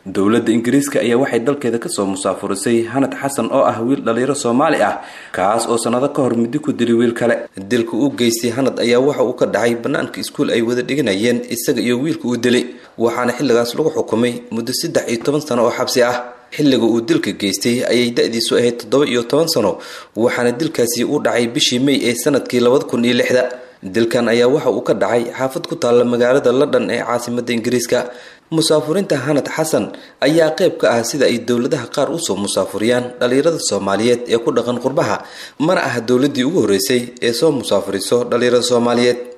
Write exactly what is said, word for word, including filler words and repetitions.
dowladda Ingiriiska ayaa waxay dalkeeda ka soo musaafurisay Hanad Xasan oo ah wiil dhalinyaro Soomaali ah kaas oo sanado ka hor mid ku dilay wiil kale. Dilka uu geystay Hanad ayaa waxa uu ka dhacay banaanka iskuul ay wada dhiganayeen isaga iyo wiilka uu dilay, waxaana xilligaas lagu xukumay muddo saddex iyo toban sano oo xabsi ah. xilliga uu dilka geystay ayay da'diisu ahayd toddoba iyo toban sano, waxaana dilkaasi uu dhacay bishii May ee sanadkii laba kun iyo lix. dilkan ayaa waxa uu ka dhacay xaafad ku taala magaalada London ee caasimadda Ingiriiska. musaafurinta Hanad Xasan ayaa qayb ka ah sida ay dawladaha qaar u soo musaafuriyaan dhalinyarada Soomaaliyeed ee ku dhaqan qurbaha, mana aha dawladii ugu horeysay ee soo musaafuriso dhalinyarada Soomaaliyeed.